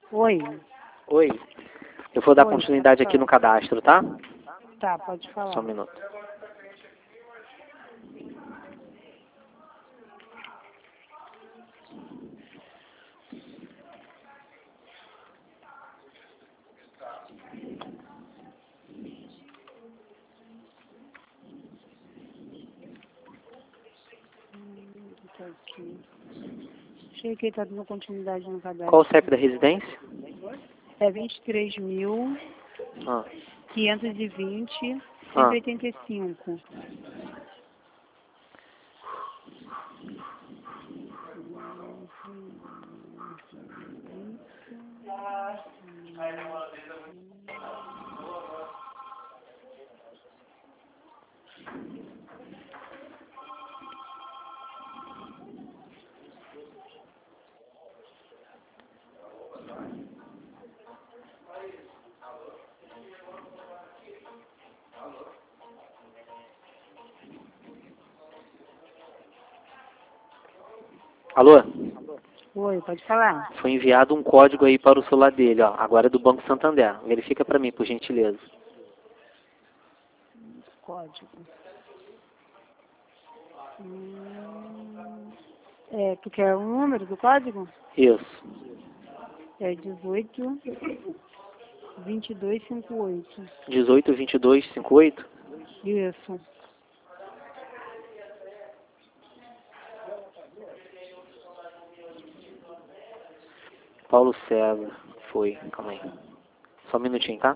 Oi. Oi. Eu vou dar Oi, continuidade pode aqui no falar. cadastro, tá? Tá, pode falar. Só um minuto. Tá aqui. Cheguei, tá dando continuidade no cadastro. Qual o CEP da residência? É 23.520, Ah. 185. Alô? Oi, pode falar. Foi enviado um código aí para o celular dele, ó. Agora é do Banco Santander. Verifica para mim, por gentileza. Código. Tu quer o número do código? Isso. É 182258. 182258? Isso. Paulo César. Foi. Calma aí. Só um minutinho, tá?